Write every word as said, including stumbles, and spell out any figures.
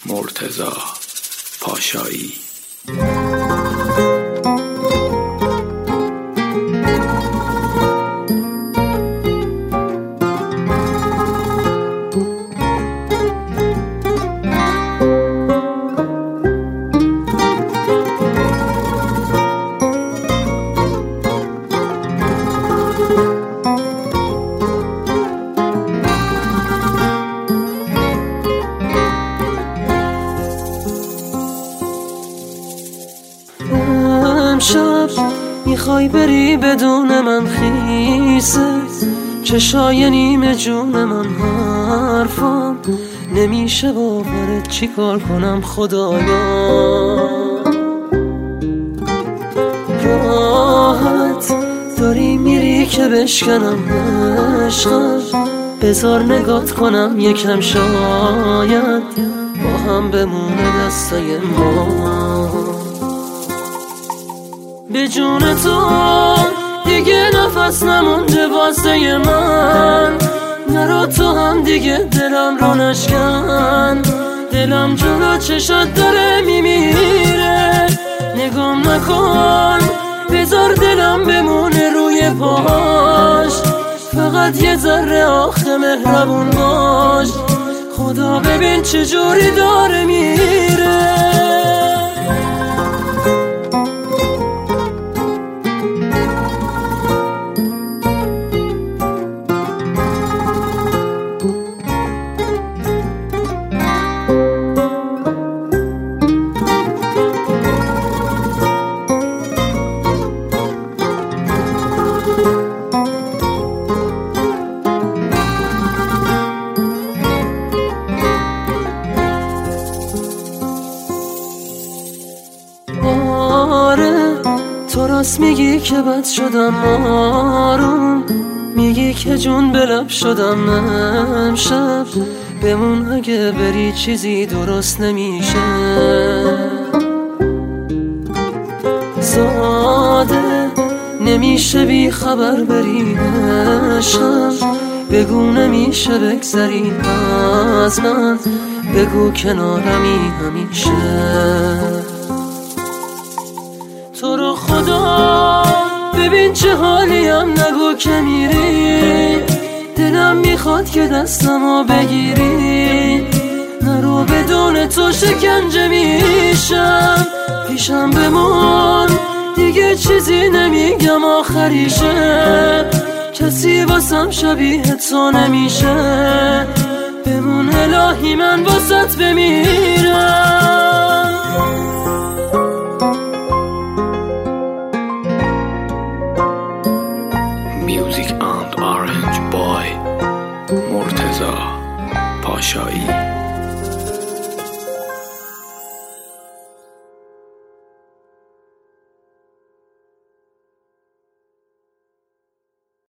مرتضی پاشایی. امشب میخوای بری بدون من خیسه، چشای نیمه جون من حرفم نمیشه باورت، چی کار کنم خدایا. راحت داری میری که بشکنم عشقم، بذار نگات کنم یکم، شاید با هم بمونه دستای ما. به جون تو دیگه نفس نمونده واسه من، نرو تو هم دیگه دلم رو نشکن. دلم جلو چشات داره میمیره، نگام نکن، بذار دلم بمونه روی پاش. فقط یه ذره آخه مهربون باش، خدا ببین چجوری داره میره. تو راست میگی که بد شدم آروم، میگی که جون به لب شدم امشب، بمون اگه بری چیزی درست نمیشه. زاده نمیشه بی خبر بری عشقم، بگو نمیشه بگذری از من، بگو کنارمی همیشه. تو رو خدا ببین چه حالیم، نگو که میری، دلم میخواد که دستمو بگیری. نرو بدون تو شکنجه میشم، پیشم بمون دیگه چیزی نمیگم آخریشه. کسی واسم شبیه تو نمیشه، بمون الهی من واسط بمیرم. Music and Orange Boy مرتضی پاشایی.